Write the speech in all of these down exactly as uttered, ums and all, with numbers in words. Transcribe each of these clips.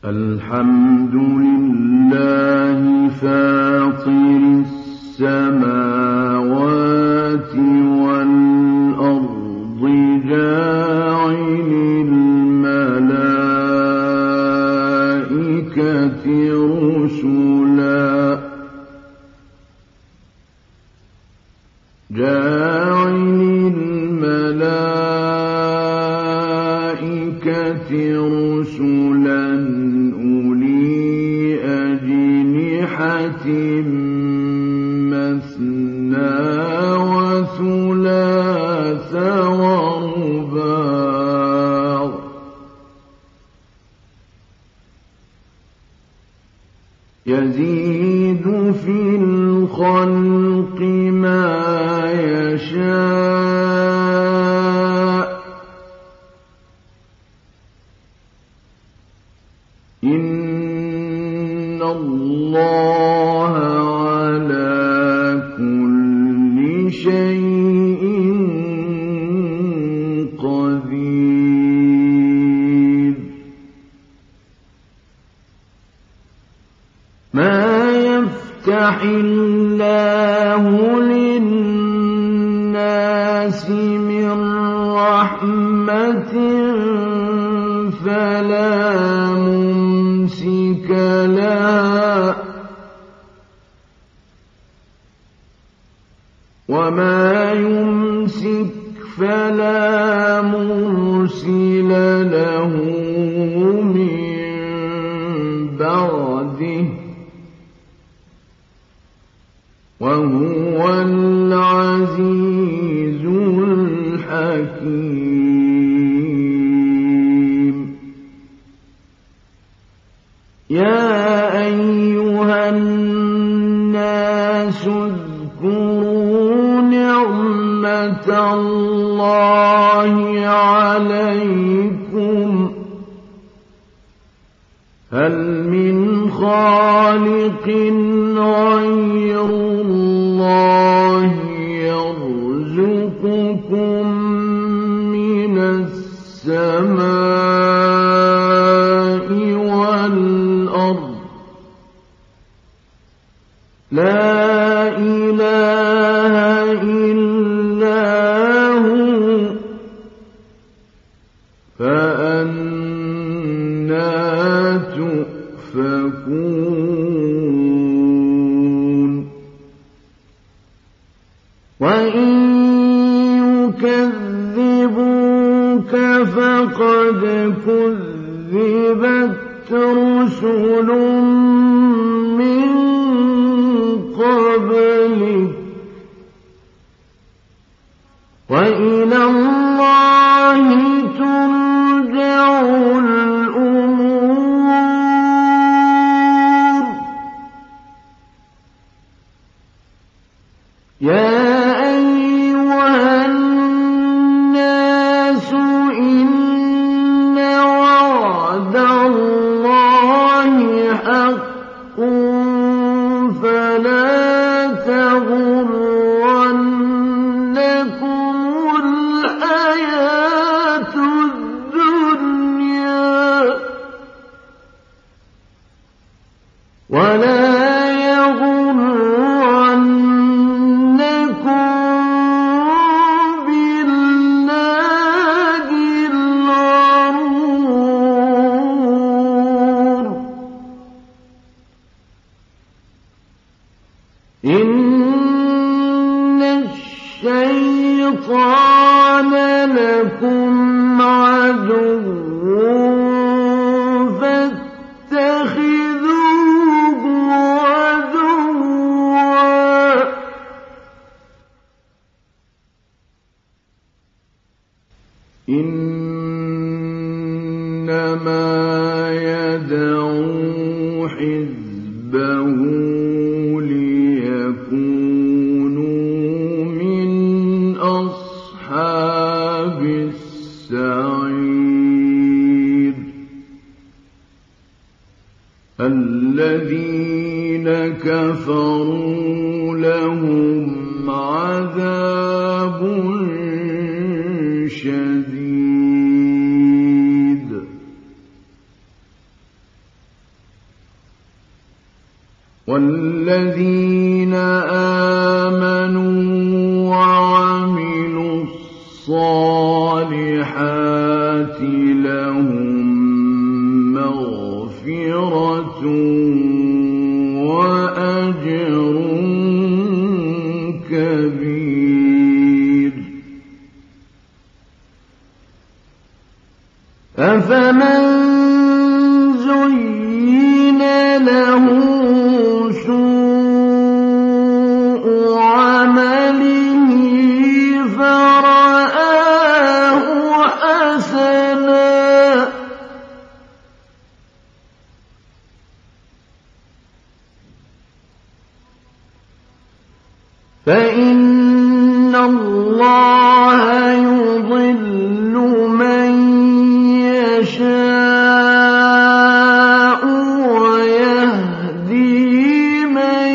الحمد لله فاطر السماوات والأرض جاعل الملائكة رسلا جاعل الملائكة رسلا أولي أجنحة مثنى وثلاث ورباع يزيد في الخلق ما يشاء إن الله على كل شيء قدير ما يفتح الله للناس من رحمة فلا ممسك لها وما يمسك فلا مرسل له من بعده وهو العزيز الحكيم يا أيها الناس اذكروا نعمة الله عليكم هل من خالق غير الله يرزقكم من السماء والأرض لا إله إلا هو فأنى تؤفكون وإن يكذبوك فقد كذبت رسل من قبلك وإلى الله ترجع الأمور يا أيها الناس إن وعد الله حق فلا تغرنكم الحياة الدنيا ولا يغرنكم بالله الغرور إن الشيطان لكم عدو فاتخذوه عدوا إنما يدعو حزبه ليكونوا من أصحاب السعير الذين كفروا لهم عذاب شديد والذين آمنوا وعملوا الصالحات لهم مغفرة وأجر كبير. أفمن زين له سوء عمله فرآه حسنا فإن الله يضل من يشاء ويهدي من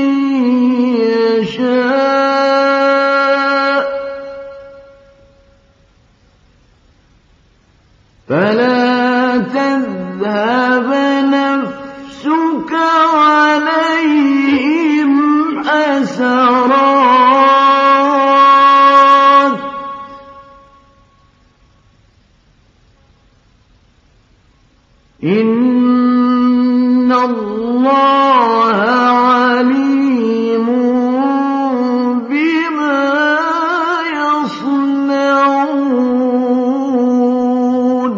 يشاء فلا تذهب نفسك عليهم حسرات إن الله عليم بما يصنعون.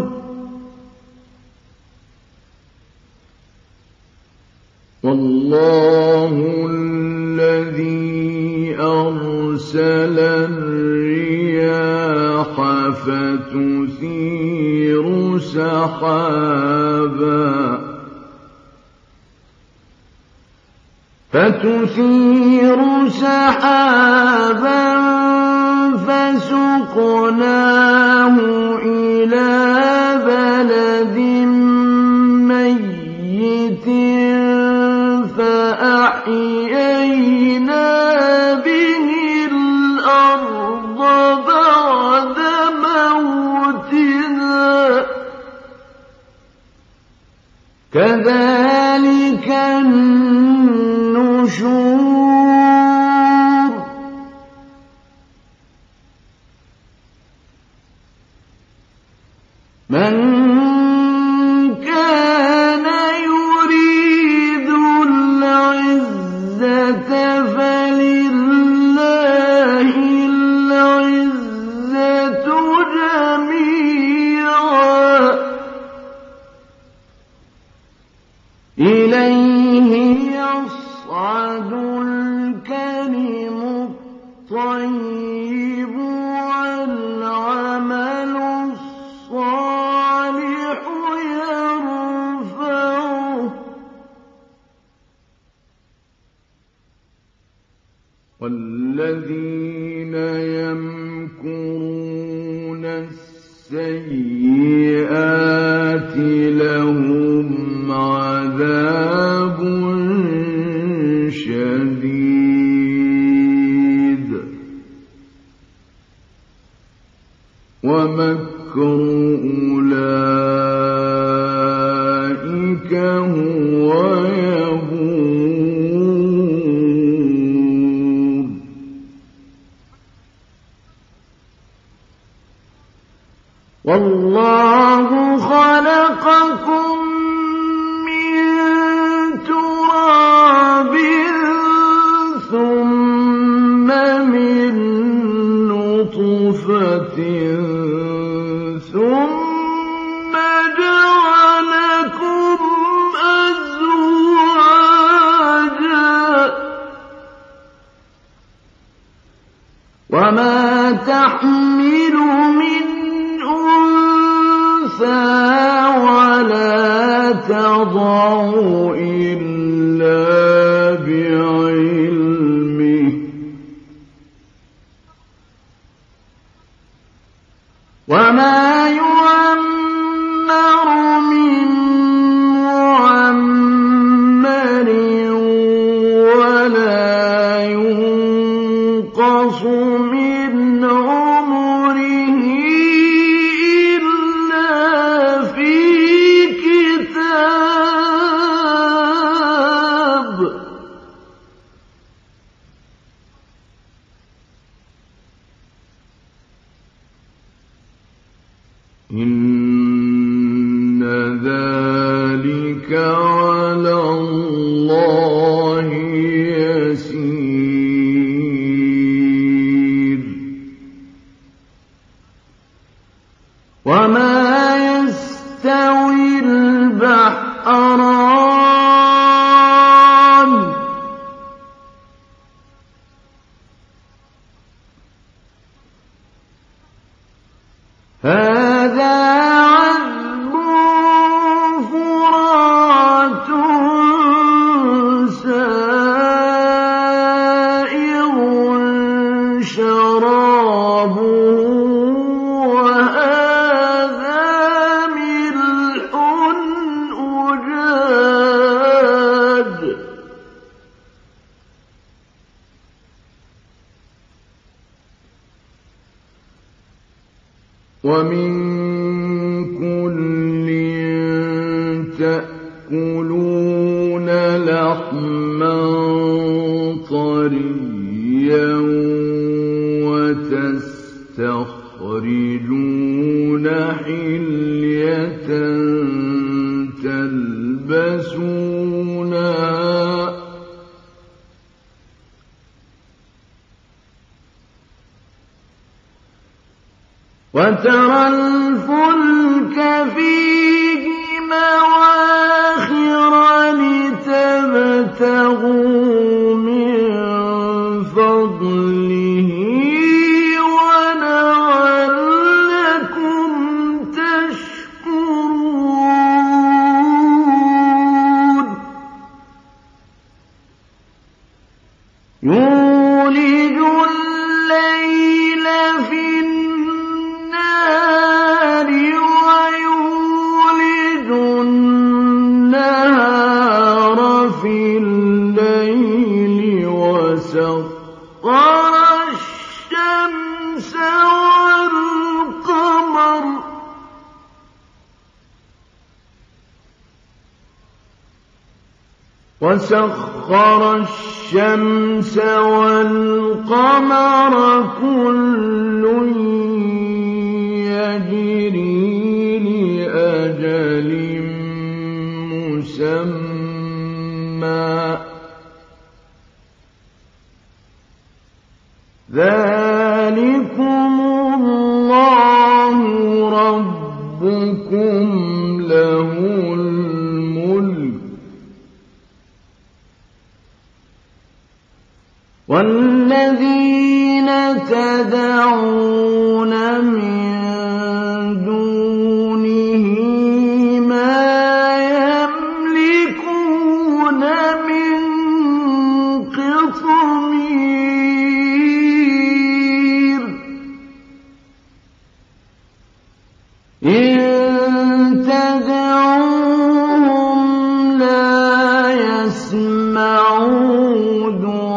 والله الذي أرسل الرياح فتثير سحابا فتثير سحابا فسقناه إلى بلد ميت فأحيينا به الأرض بعد موتها كذلك النشور. من كان يريد العزة فلله العزة جميعا إليه يصعد الكلم الطيب والعمل الصالح يرفعه والذين يمكرون السيئات لهم عذاب شديد ومكر أولئك هو يبور. والله خلقكم من تراب ثم من نطفة ثم جعلكم أزواجا وما تحمل من أنثى ولا تضع إلا بعلمه وما يعمر من معمر ولا ينقص من عمره إلا في كتاب يستوي البحران هذا عذب فرات سائغ شرابه وهذا ملح أجاج ومن كل تأكلون لحما طريا وتستخرجون حلية تلبسونها وترى الفلك فيه مواخر لتبتغوا من فضله ولعلكم تشكرون يولج الليل في النهار ويولج النهار في الليل وسخر الشمس والقمر وسخر الشمس والقمر كل يجري لأجل مسمى ذلكم الله ربكم له الملك والذين تدعون من دونه ما يملكون من قطمير إن تدعوهم لا يسمعوا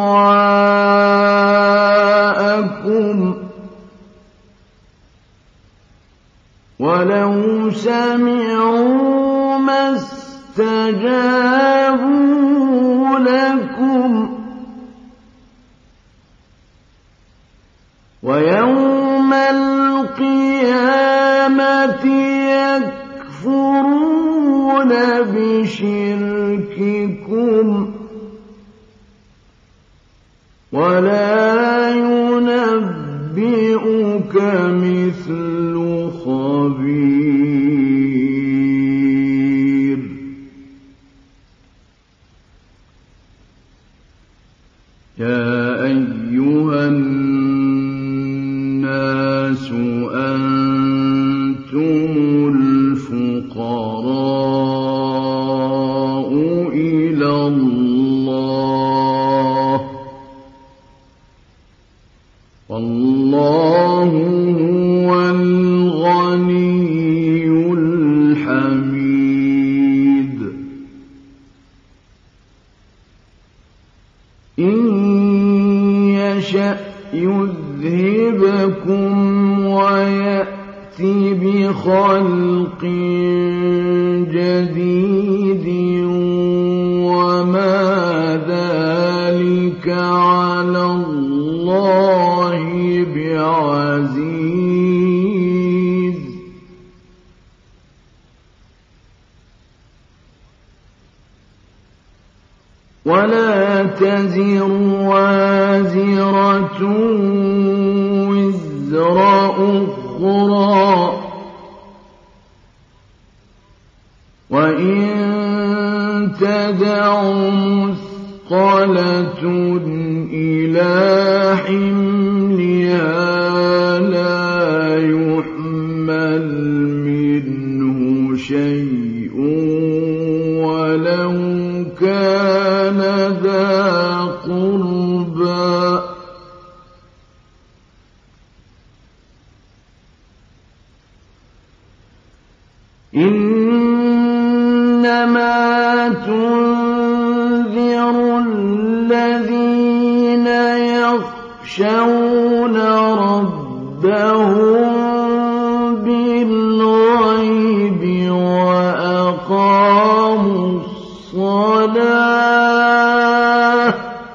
دعاءكم ولو سمعوا ما استجابوا لكم ويوم القيامة يكفرون بشرككم ولا ينبئك مثل خبير يا أيها الناس أنتم الفقراء إلى الله والله هو الغني الحميد إن يشأ يذهبكم ويأتي بخلق جديد وما ذلك على الله بعزيز ولا تزر وازرة وزر أخرى وإن تدع مثقلة إلى حملها لا يحمل منه شيء ولو كان ذا قربى إنما تنذر الذين يخشون ربهم بالغيب وأقاموا الصلاة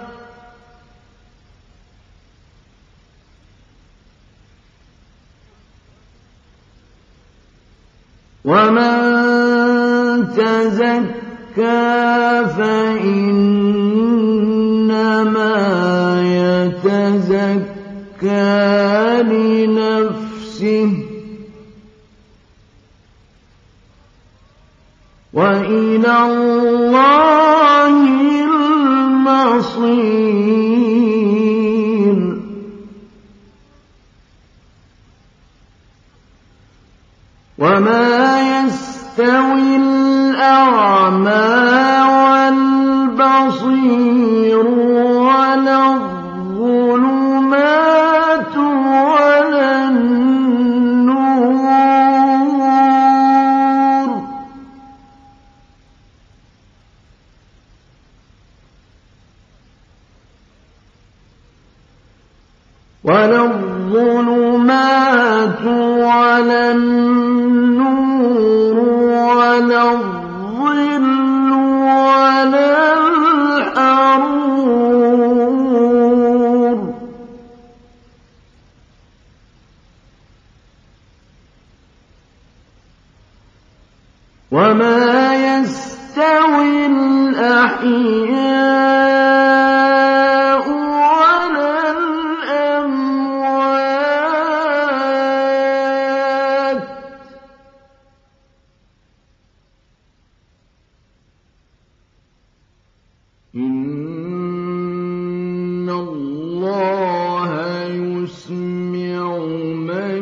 ومن تزكى فإنما يتزكى لنفسه وإلى الله المصير وما يستوي الأعمى والبصير ولا الظلمات ولا النور ولا الظلمات ولا النور ولا الظل ولا الحرور وما يستوي الأحياء ولا الأموات إن الله يسمع من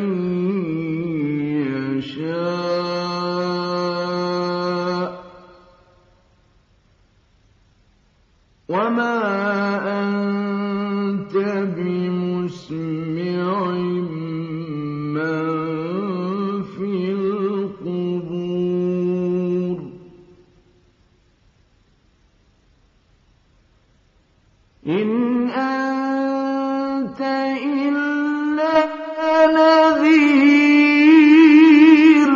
يشاء وما أنت بمسمع من في القبور إن أنت إلا نذير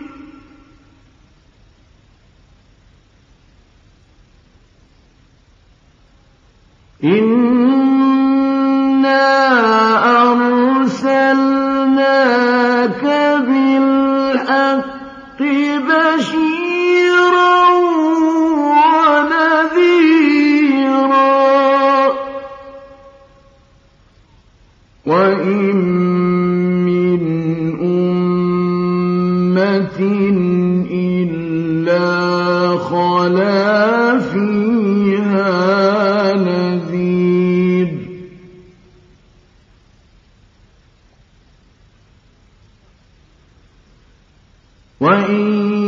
إنا أرسلناك بالحق بشيرا ونذيرا وإن من أمة إلا خلا فيها نذير وإن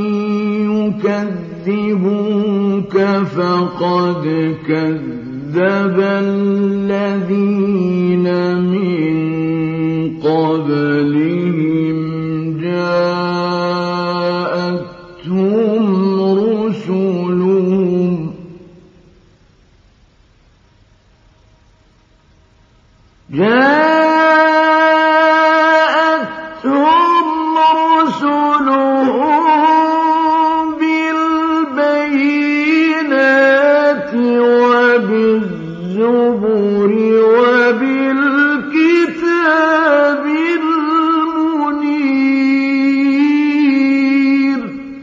يكذبوك فقد كذب الذين من قبلهم جاءتهم رسلهم جاءتهم رسلهم بالبينات وبالزبر وبالكتاب المنير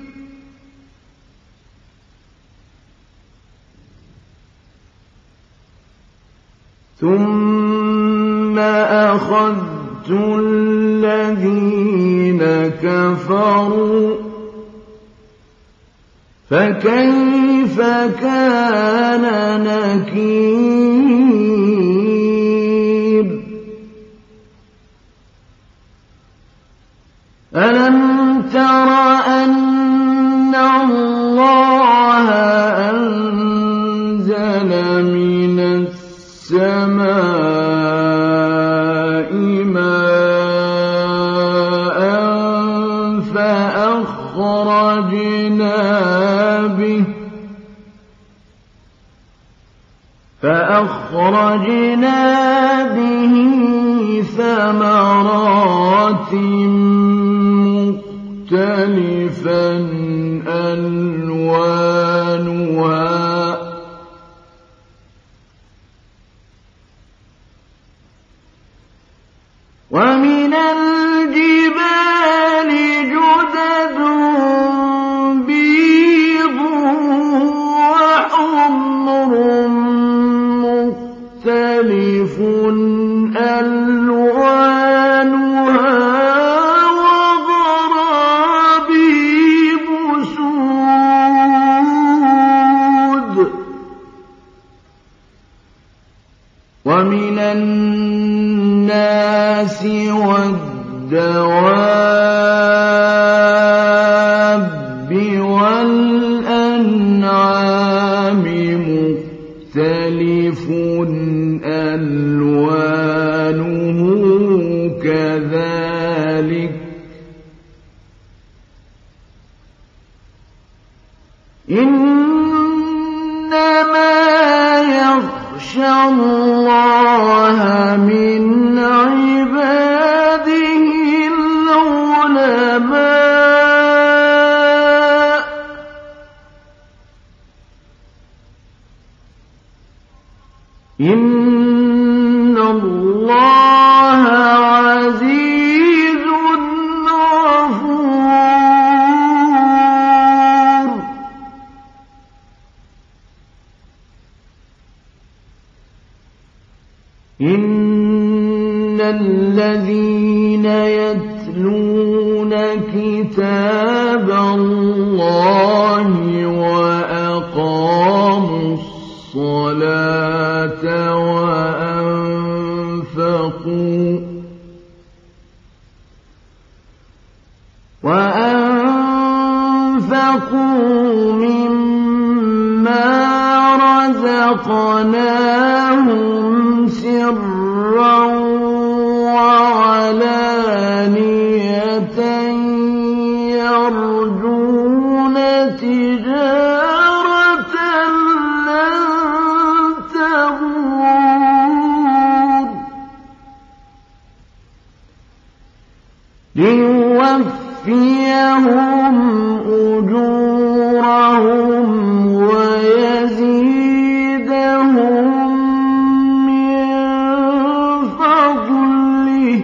ثم أخذت الذين كفروا فكيف كان نكير ألم تر أن الله أنزل من السماء ماء فأخرجنا به فأخرجنا به ثمرات مختلفا ألوانها ومن الجبال جدد بيض وحمر مختلف ألوانها وغرابيب سود ومن الناس والدواب والأنعام مختلف ألوانه كذلك إنما يخشى الله من عباده العلماء إن الله عزيز غفور إن الذين يتلون كتاب الله وأقاموا الصلاة وأنفقوا وأنفقوا مما رزقناهم سرا وعلانية يرجون تجارة لن تبور ليوفيهم أجورهم ويزيدهم من فضله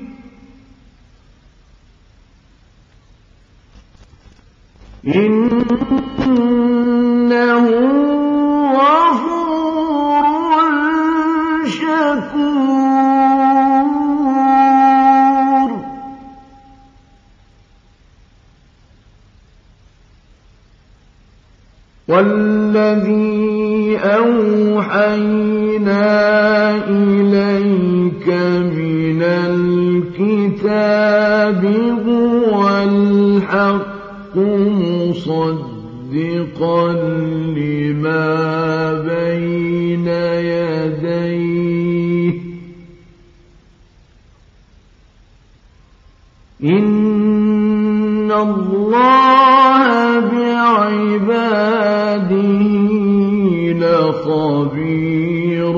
إنه غفور شكور والذي أوحينا إليك من الكتاب هو الحق مصدقا لما بين يديه إن الله بعباده لخبير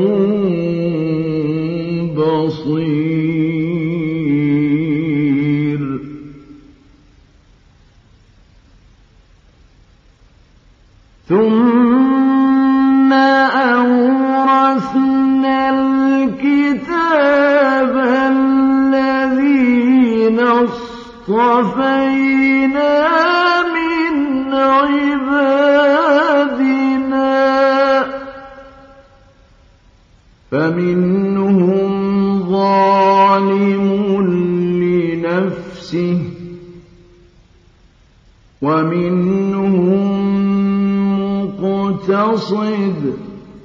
بصير ثم أورثنا الكتاب الذين اصطفينا من عبادنا فمنهم ظالم لنفسه ومنهم مقتصد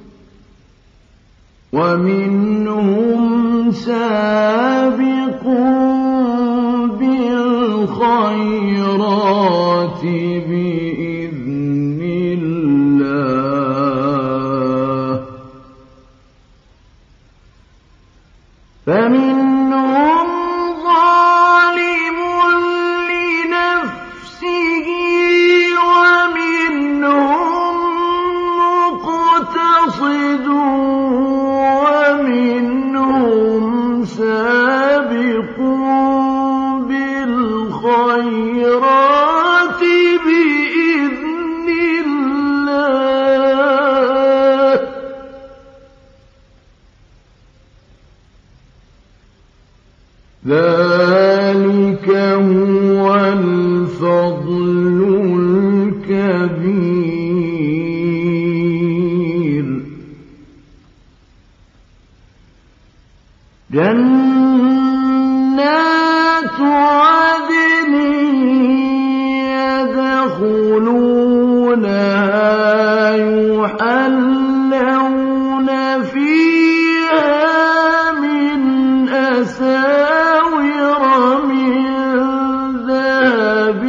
ومنهم سابق بالخيرات بإذن الله فمنهم ظالم لنفسه ومنهم مقتصد ومنهم سابق بالخيرات بإذن الله ذلك هو الفضل الكبير جنات عدن يدخلونها يحلون فيها من أساور من ذهب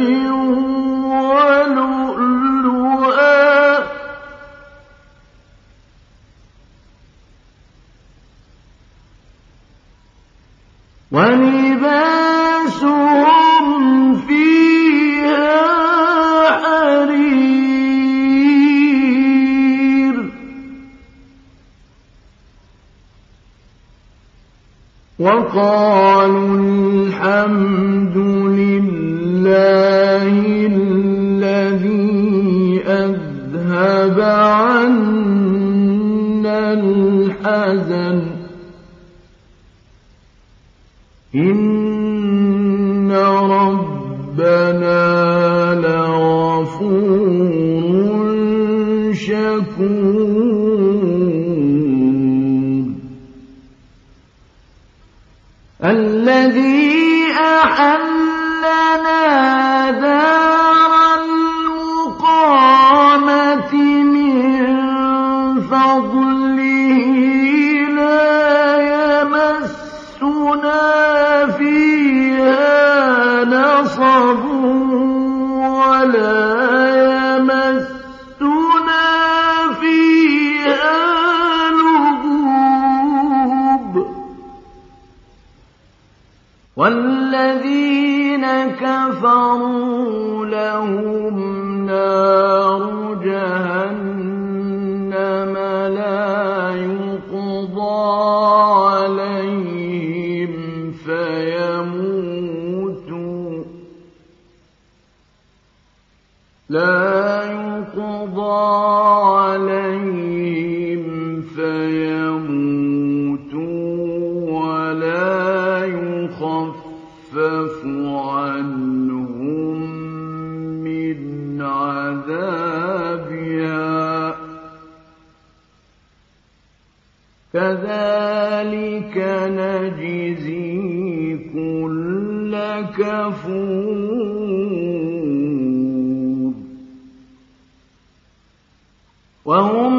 ولؤلؤا ولباسهم فيها حرير وقالوا الحمد لله الذي أذهب عنا الحزن إن ربنا لغفور شكور الذي أحلنا دار المقامة من فضله لا يمسنا فيها نصب ولا يمسنا فيها لغوب والذين كفروا لهم نار جهنم لا يقضى عليهم فيموتوا لا يقضى عليهم فيموتوا ولا يخفف عنهم من عذابها كذلك نجزي كل كفور وهم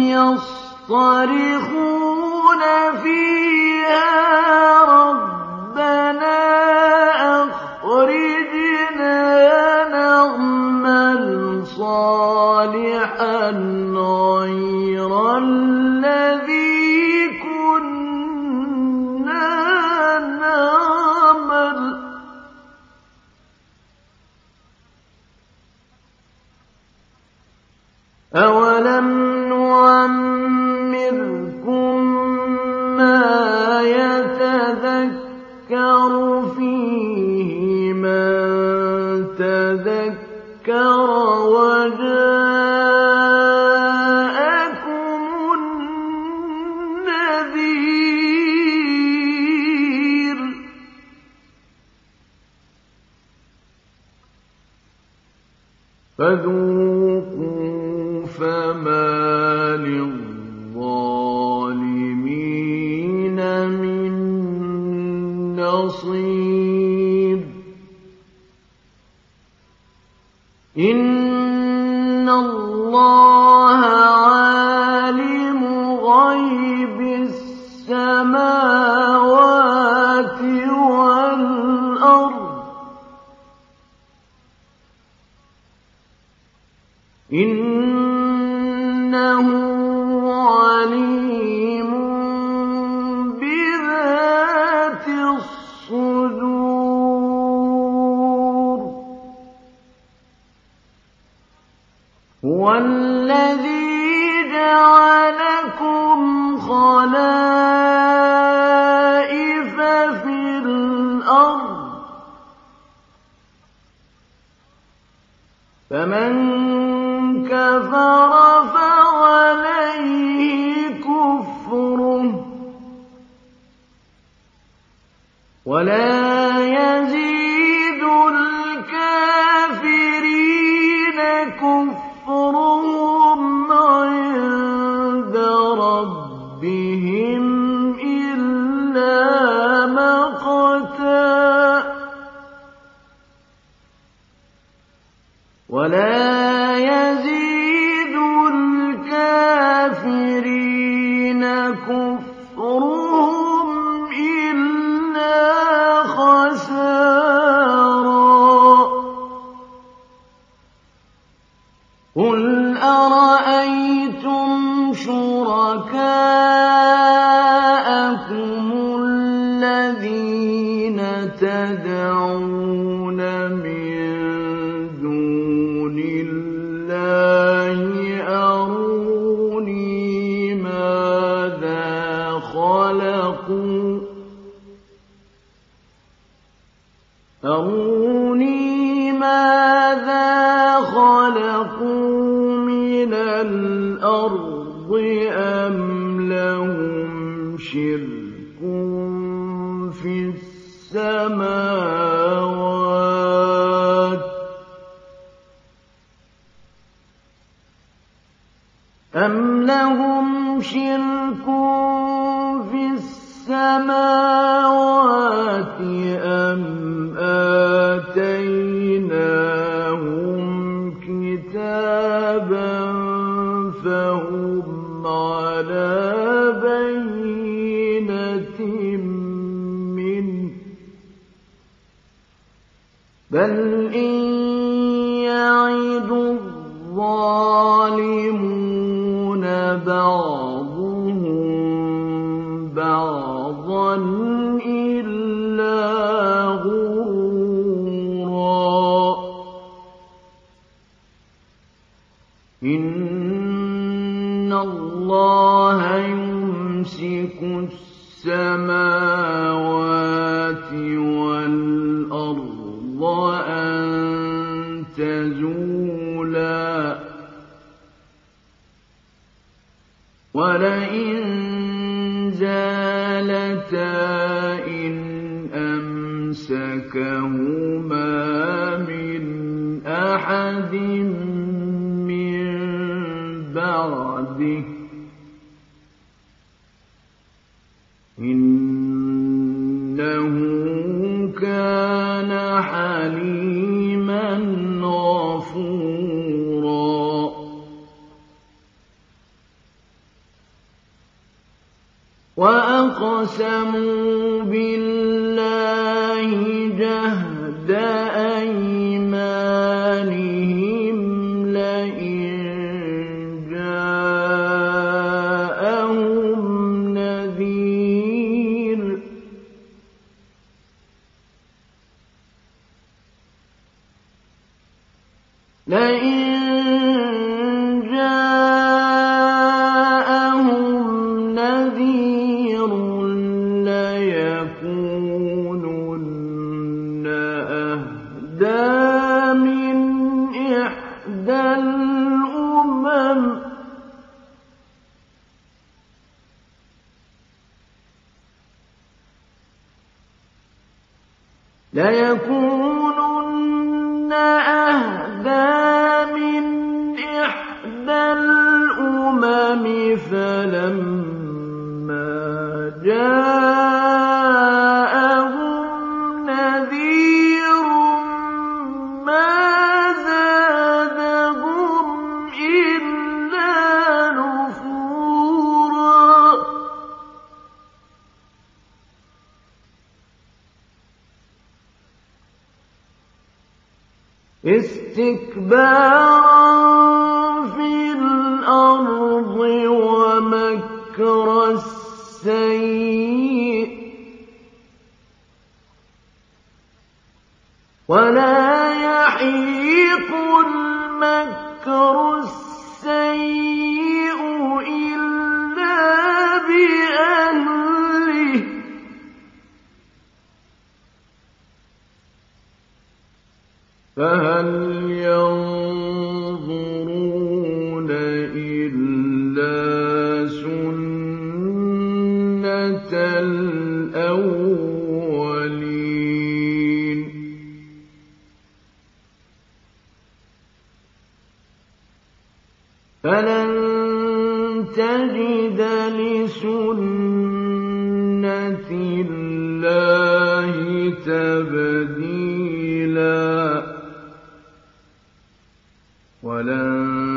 يصطرخون فيها ربنا أخرجنا نعمل صالحا غير الذي كنا نعمل أولم نعمركم ما يتذكر فيه من تذكر وجاءكم النذير فذوقوا فما للظالمين من نصير إن الله إنه عليم بذات الصدور هو الذي جعلكم خلائف في الأرض فمن كفر فعليه كفره ولا يزيد الكافرين كفرهم عند ربهم إلا مقتا ولا يزيد الكافرين كفرهم إلا خسارا قل أرأيتم شركاءكم الذين تدعون من دون الله أروني ماذا خلقوا أروني ماذا خلقوا من الأرض أم لهم شرك في السماوات أم لهم شرك في السماوات أم آتيناهم كتابا فهم على بينة منه بل إن يعد الظالمون بعضهم بعضا إلا غرورا إن الله يمسك السماوات والأرض أن تزولا ولئن زالتا إن أمسكهما من أحد من بعده إنه كان حليما غفورا وأقسموا بالله جهد أيمانهم لئن جاءهم نذير لئن ليكونن أهدى من إحدى الأمم فلما جاءهم نذير ما زادهم إلا نفورا استكبارا ولا يحيق المكر السيء إلا بأهله فهل ينظرون إلا سنة الأولين فلن تجد لسنة الله تبديلا ولن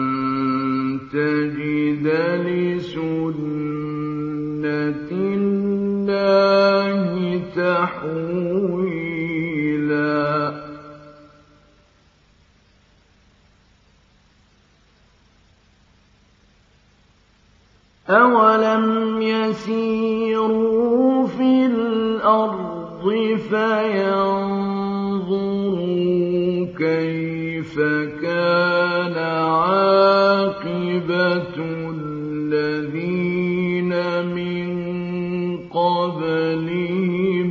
تجد لسنة الله تحويلا أولم يسيروا في الأرض فينظروا كيف كان عاقبة الذين من قبلهم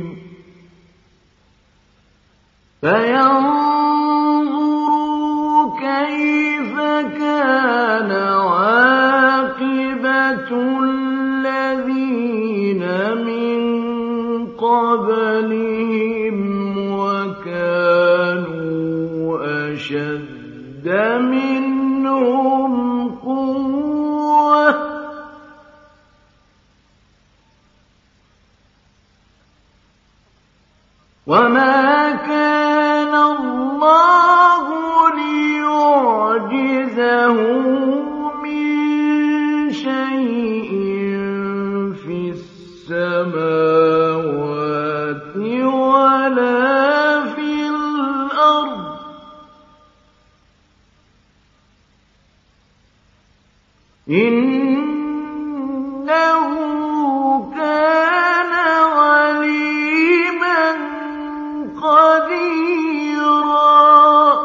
فينظروا كيف كان عاقبة الذين من قبلهم وكانوا أشد منهم قوة وما كان الله ليعجزه من شيء في السماوات ولا في الأرض إنه كان عليما قديرا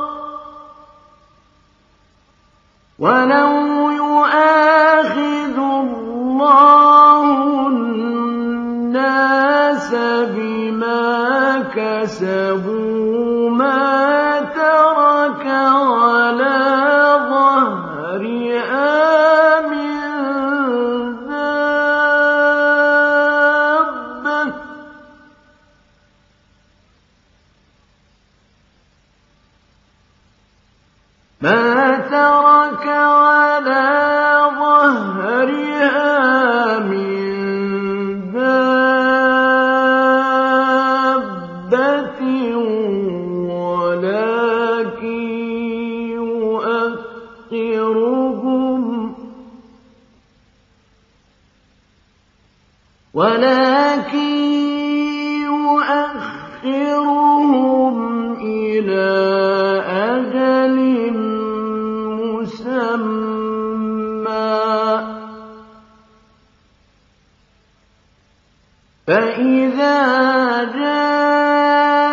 ولو يؤاخذ الله الناس بما كسبوا ما ترك على ظهرها من دابة ما ترك على ظهرها من دابة ولكن يؤخرهم ولكن يؤخرهم إلى أجل مسمى فإذا جاء